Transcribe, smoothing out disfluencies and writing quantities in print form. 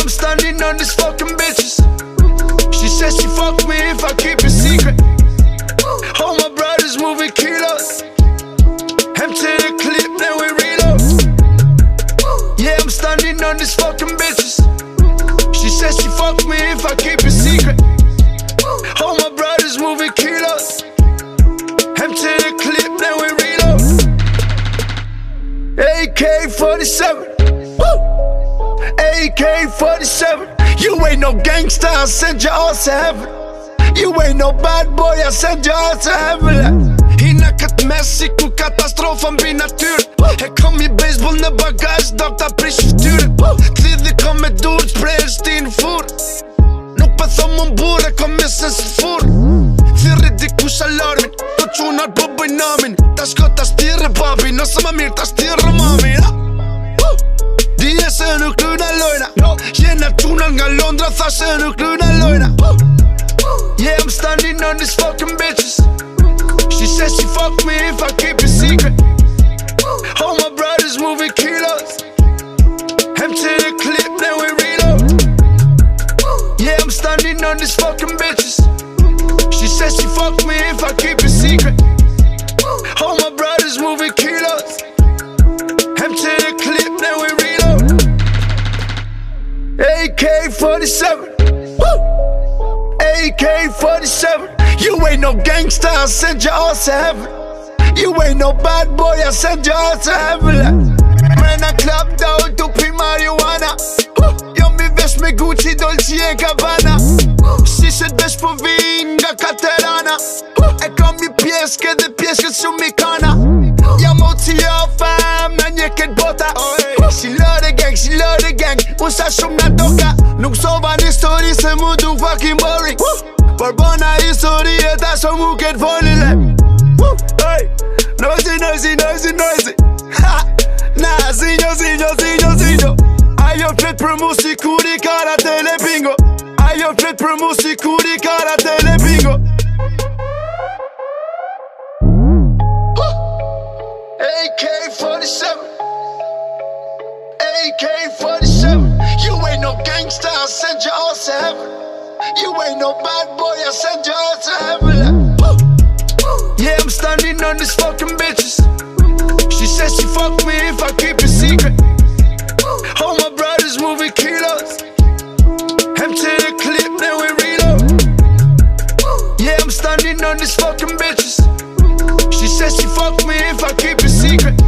standing on these fucking bitches. She says she fuck me if I keep it secret. All my brothers moving kilos. Empty the clip, then we reload. Yeah, I'm standing on these fucking bitches. She says she fuck me if I keep it secret. All my brothers moving kilos. Empty the clip, then we reload. AK-47. AK-47. You ain't no gangster, I'll send your ass to heaven. You ain't no bad boy, I'll send your ass to heaven. Hina këtë mes si ku katastrofa mbi natyrë. E kam I baseball në bagazh, do ta prish fytyrën. T'lidhi kam me dur, t'prejsh ti në furë. Nuk pa thom më mbure, kam mesën së furë. Thirri dikush alarmin, do qunat po bëj namin. Ta shko ta shtirë babi, nëse më mirë ta shtirë mami. Dije se nuk lyna lojna, jena quna nga Londra, tha se nuk lyna lojna. Yeah, I'm standing on these fucking bitches. She says she fuck me if I keep it secret. All my brothers moving kilos. Empty the clip, then we reload. Yeah, I'm standing on these fucking bitches. She says she fuck me if I keep it secret. All my brothers moving kilos. Empty the clip, then we reload. AK-47. AK-47. You ain't no gangster, I'll send your ass to heaven. You ain't no bad boy, I'll send your ass to heaven. Mrena club down to pi marijuana. Jo mi vesh me Gucci, Dolce e Gabbana. Shishet vesh po vin nga Katerana. E kam I pjeske dhe pjeshket shumë I kana. Jam oci jo fam në një ket bota. She love the gang, unë sa shumë nga doka. Nuk sova në histori se mu du fucking boring. Por bona histori e ta shumë mu ket folile. Noisy. Ha! Na, zinjo. Ajo flet për mu si kur I kara tele bingo. Ajo flet për mu si kur I kara tele bingo. AK-47. AK-47. You ain't no gangster, I'll send your ass to heaven. You ain't no bad boy, I'll send your ass to heaven. Yeah, I'm standing on these fucking bitches. She says she fuck me if I keep it secret. All my brothers moving kilos. Empty the clip, then we reload. Yeah, I'm standing on these fucking bitches. She says she fuck me if I keep it secret.